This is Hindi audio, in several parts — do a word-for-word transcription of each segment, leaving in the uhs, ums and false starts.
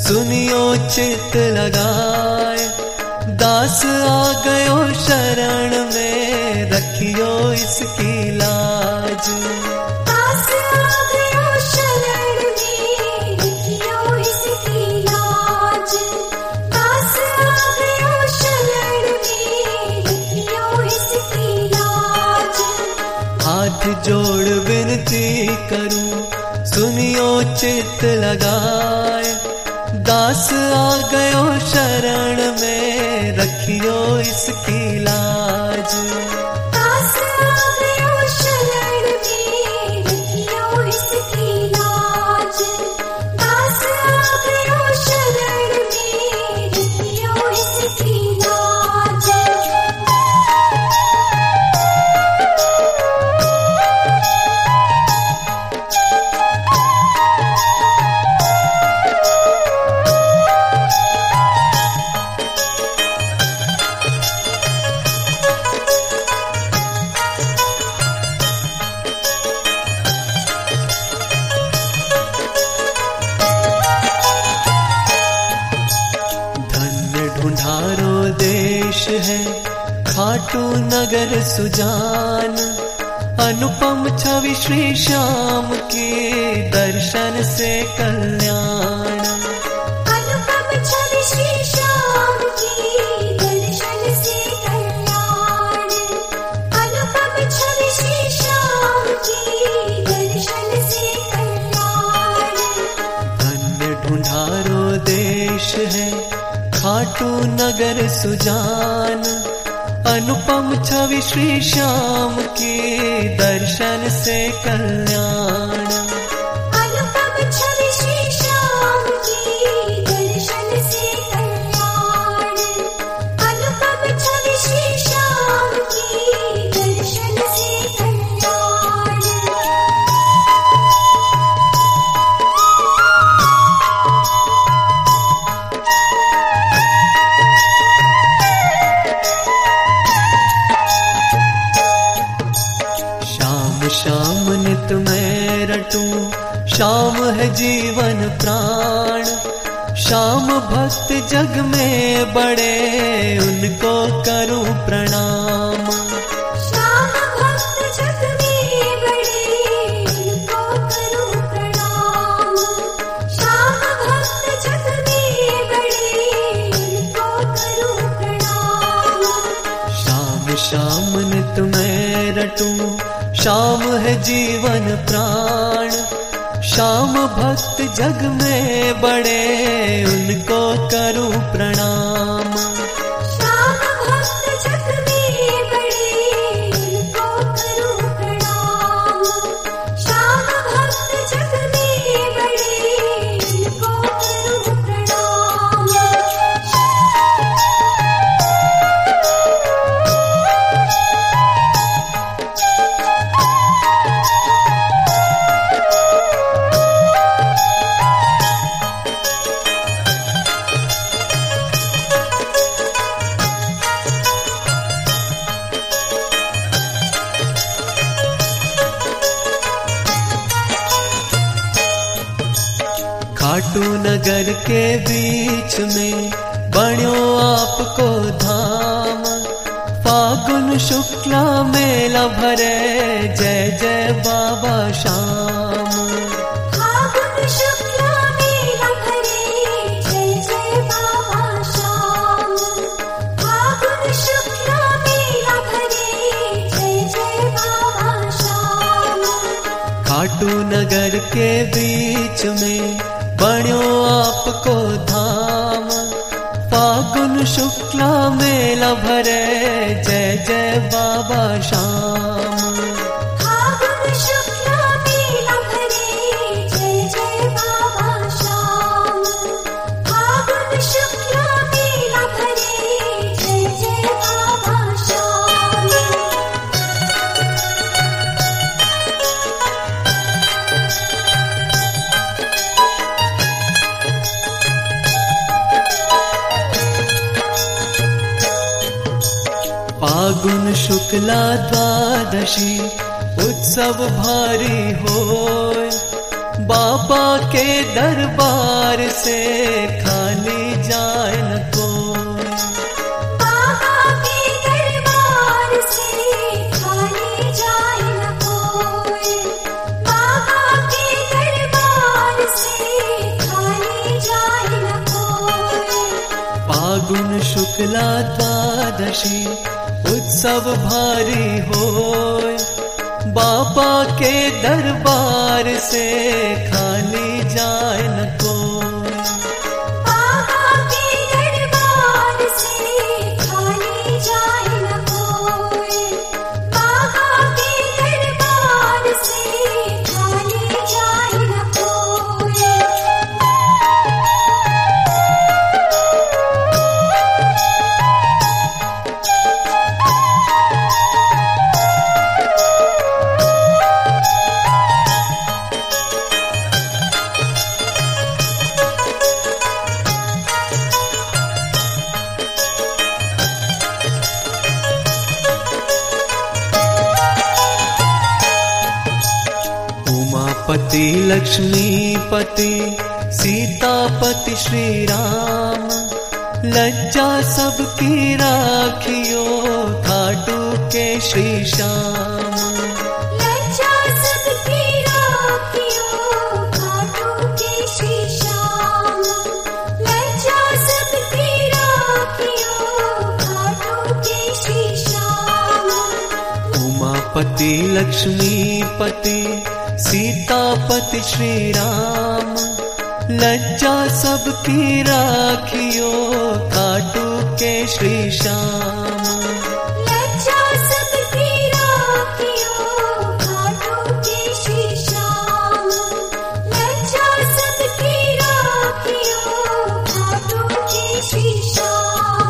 सुनियो चित लगाए, दास आ गयो शरण में, रखियो इसकी लाज। दास आ गयो शरण में, रखियो इसकी लाज। दास आ गयो शरण में, रखियो इसकी लाज। हाथ जोड़ विनती करूं, सुनियो चित लगाए, दास आ गयो शरण में, रखियो इसकी लाज। दास आ गयो शरण में, रखियो इसकी लाज। दास आ गयो शरण में, रखियो इसकी लाज। ढूंढारो देश है खाटू नगर सुजान, अनुपम छवि श्री श्याम की, दर्शन से कल्याण। अनुपम छवि श्री श्याम की, दर्शन से कल्याण। अनुपम छवि श्री श्याम की, दर्शन से कल्याण। धन्य ढूंढारो देश है खाटू नगर सुजान, अनुपम छवि श्री श्याम की, दर्शन से कल्याण। अनुपम छवि श्री श्याम की, दर्शन से कल्याण। अनुपम छवि श्री श्याम की, दर्शन से कल्याण। श्याम नित मैं रटूं, श्याम है जीवन प्राण। श्याम भक्त जग में बड़े, उनको करूं प्रणाम। श्याम भक्त जग में बड़े, उनको करूं प्रणाम। श्याम भक्त जग में बड़े, उनको करूं प्रणाम। श्याम श्याम नित मैं रटूं, श्याम है जीवन प्राण। श्याम भक्त जग में बड़े, उनको करूं प्रणाम। श्याम भक्त जग में बड़े, उनको करूं प्रणाम। श्याम भक्त जग में बड़े, उनको करूं प्रणाम। खाटू नगर के बीच में बण्यो आपको धाम, फागुन शुक्ला मेला भरे, जय जय बाबा श्याम। फागुन शुक्ला मेला भरे, जय जय बाबा श्याम। फागुन शुक्ला मेला भरे, जय जय बाबा श्याम। खाटू नगर के बीच में बण्यो आपको धाम, फागुन शुक्ला मेला भरे, जय जय बाबा श्याम। फागुन शुक्ला मेला भरे, जय जय बाबा श्याम। फागुन शुक्ला मेला भरे, जय जय बाबा श्याम। फागुन शुक्ला द्वादशी उत्सव भारी होय, बाबा के दरबार से खाली जाए न कोई। बाबा के दरबार से खाली जाए न कोई। बाबा के दरबार से खाली जाए न कोई। फागुन शुक्ला द्वादशी उत्सव भारी होय, बाबा के दरबार से खाली जाए न कोई। बाबा के दरबार से खाली जाए न कोई। बाबा के दरबार से खाली जाए न कोई। उमापति लक्ष्मीपति सीतापति श्री राम, लज्जा सबकी राखियो खाटू के श्री श्याम। लज्जा सबकी राखियो खाटू के श्री श्याम। लज्जा सबकी राखियो खाटू के श्री श्याम। उमापति लक्ष्मीपति सीतापति श्री राम, लज्जा सबकी राखियो खाटू के श्री श्याम। लज्जा सबकी राखियो खाटू के श्री श्याम। लज्जा सबकी राखियो खाटू के श्री श्याम।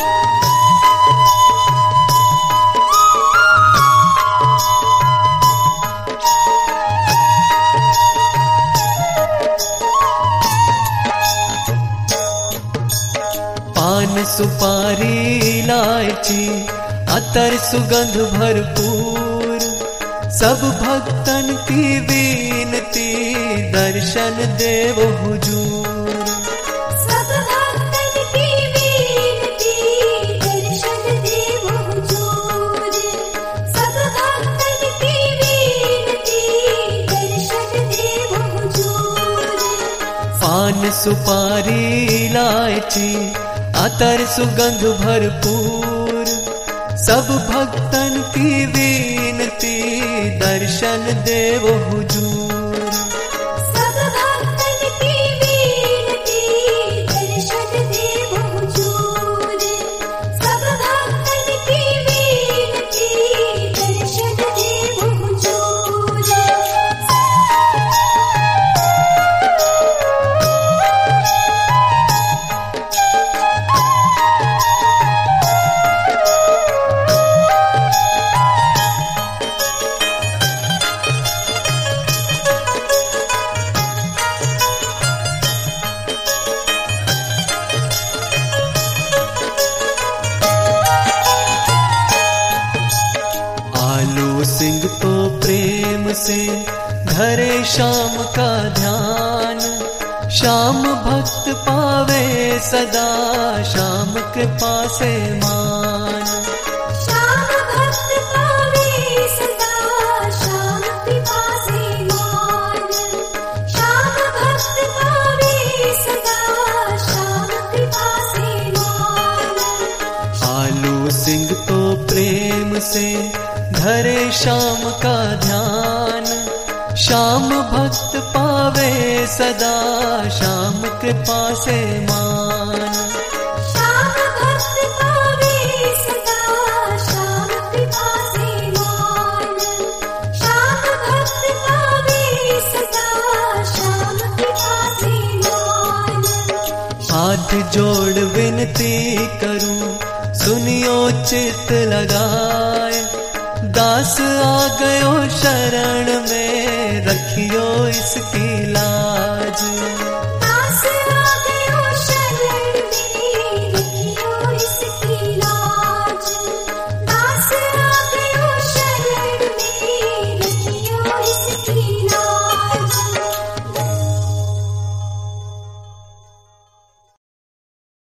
पान सुपारी इलायची अतर सुगंध भरपूर, सब भक्तन की विनती दर्शन देव हुजूर। सब भक्तन की विनती दर्शन देव हुजूर। सब भक्तन की विनती दर्शन देव हुजूर। पान सुपारी इलायची अतर सुगंध भरपूर, सब भक्तन की विनती दर्शन देव हुजूर। सब भक्तन की विनती दर्शन देव हुजूर। सब भक्तन की विनती दर्शन देव हुजूर। आलू सिंह तो प्रेम से धरे श्याम का ध्यान, श्याम भक्त पावे सदा श्याम के पासे मान। श्याम भक्त पावे सदा श्याम कृपा से मान। श्याम भक्त पावे सदा श्याम कृपा से मान। आलू सिंह तो प्रेम से धरे श्याम का ध्यान, श्याम भक्त पावे सदा श्याम कृपा से मान। श्याम भक्त पावे सदा श्याम कृपा से मान। श्याम भक्त पावे सदा श्याम कृपा से मान। हाथ जोड़ विनती करूं सुनियो चित लगाए, दास आ गयो शरण में रखियो इसकी लाज।